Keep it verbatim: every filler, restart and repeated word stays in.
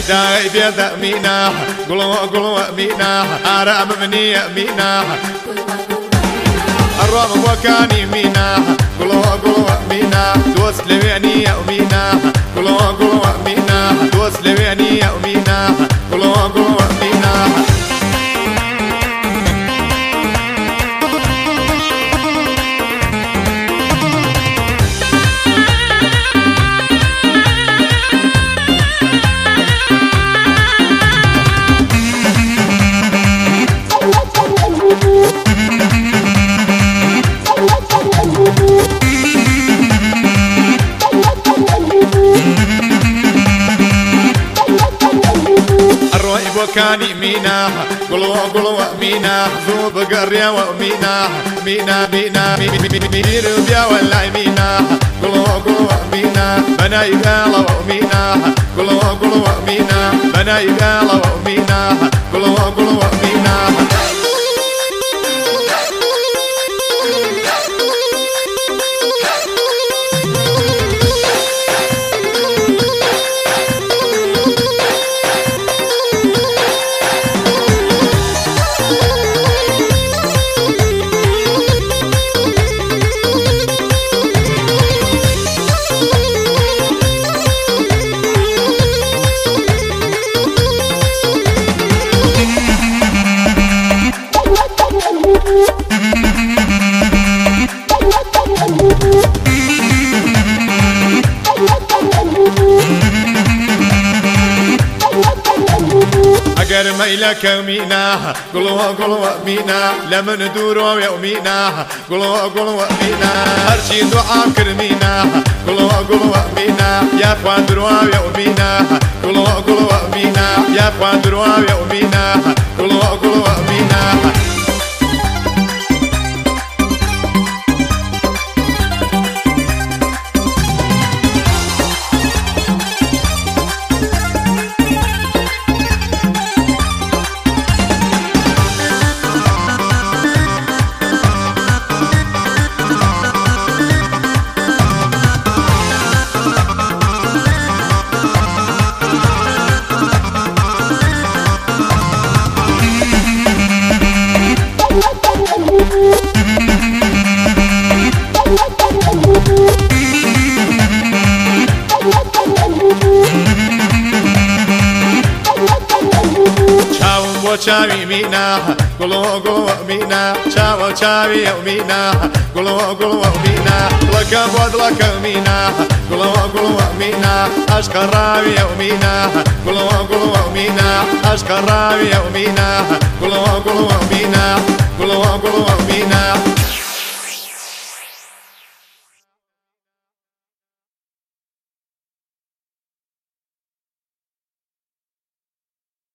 داعي في تأمينا قلوا قلوا أمينا أرام مني أمينا الرام وكاني مينا قلوا قلوا أمينا دوس لويني أمينا قلوا قلوا أمينا دوس لويني أمينا قلوا قلوا أمينا وكاني مينا قلوا قلوا مينا ذوب قرية ومينا مينا مينا مير بيا ولا مينا قلوا قلوا مينا بنا يقال ومينا قلوا قلوا مينا بنا يقال ومينا قلوا قلوا مينا اگر ميلك مينا قلوا قلوا مينا لمن دوروا يومينا قلوا قلوا مينا هرشي دعاء كرمينا قلوا قلوا مينا يا اخوان دروا يومينا قلوا قلوا مينا يا اخوان دروا يومينا قلوا قلوا مينا چاوی مینا گلو گلو مینا چاو چاوی مینا گلو گلو مینا لکه بود لکه مینا گلو گلو مینا عشق راوی مینا گلو گلو مینا عشق راوی مینا گلو گلو مینا گلو گلو مینا